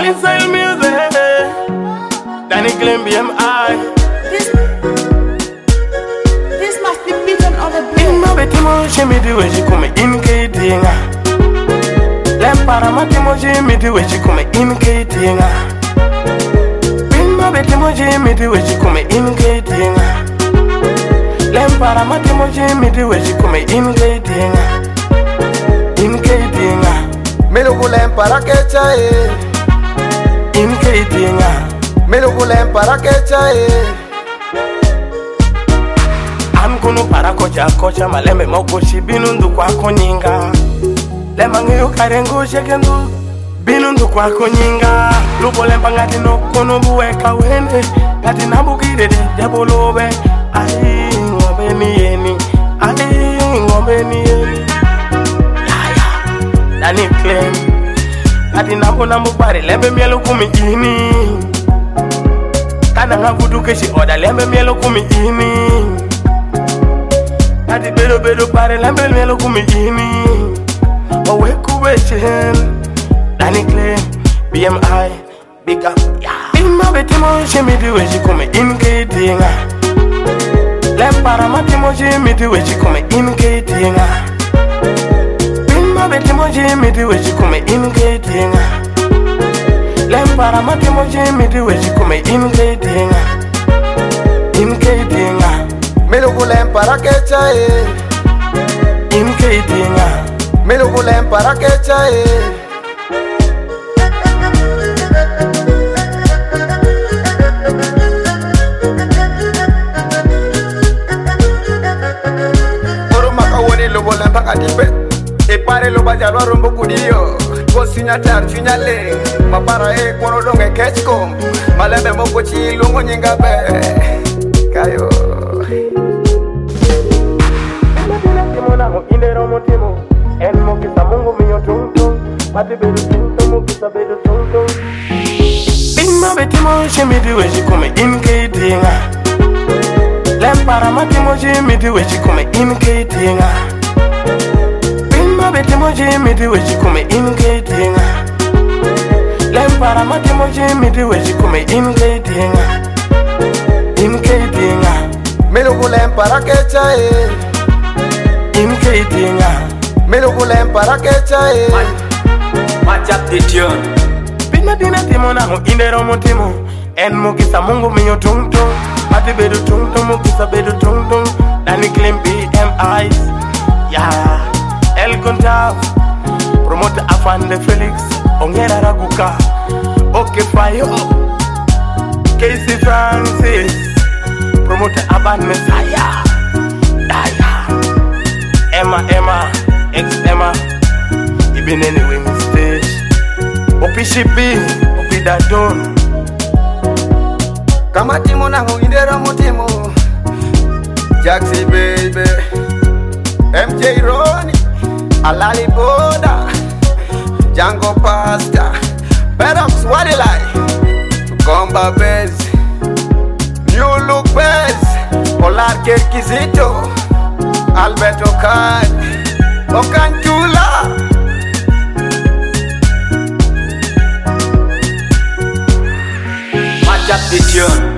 Clean style music, Danny Clem BMI. This must be beaten on the beat. In my betimo, she me do it, she come in Katinga. Lempara matimo, she me do it, she come in Katinga. In my betimo, she me do it, she come in Katinga. Lempara matimo, she me do it, she come in Katinga. In Katinga. Melugu lempara kechae. In Katinga. Melugu lempara kechae. Ankuno para kocha malembe moko shibinundu kwa konyinga. Lemangeyo karengo shekendu binundu kwa konyinga. Lupo lempa ngati no kono buweka wene. Ngati nabukire de jabolobe. Ai ngombe ni yeni. Ai ngombe ni yeni. Danny Clem. Ngati nambo pare lembe mielo ini. Kana ngabudu keshi oda lembe mielo ini. Ngati bedo pare lembe mielo ini. Owe kubechen. Danny Clem BMI big up yeah. In my betimo she me do she come in Katinga. Lempara matimo she me do she come in Katinga. In my betimo she me do she come in Katinga. Lempara matimo she me do she come in Katinga. In Katinga. Melugu lempara kechae. In Katinga. Melugu lempara kechae. Lobo lempa katipe epare loba jalwa rombo kudio ko sinya tar sinya le mapara e kono donge kechkom malembe moko chi lungo nyinga be kayo Mona mo indero motimo en mo kisa mungu miyo tung mati bedu tung mo kisa bedu tung Bimma betimo she me do she come in Katinga. Lempara matimo she me do she come in Katinga. Betimo je me do she come in Katinga. Lempara matimo je me do she come in Katinga. In Katinga. Melugu lempara kechae. In Katinga. Melugu lempara kechae. Match up the tune. Bina timo na mo indero motimo. En mo kisa mungu miyo tung mati bedu tung mo kisa bedu tung Danny Clem BMI yeah. El Contav, promoter Afande Felix, Ongera Raguka, Oke Fayo, Casey Francis, promoter Aban Messiah, Daya, Emma, ex-Emma, Ibn Anyway Stage, Opi Shipi, Opi Dadon. Kama timo na ho indera motimo Jaxi baby MJ Ronnie Alali Boda Django Pasta Bedox Wadilai Gomba Bez New Look Bez Olar Kerkizito Alberto Card Okantula Match up the tune.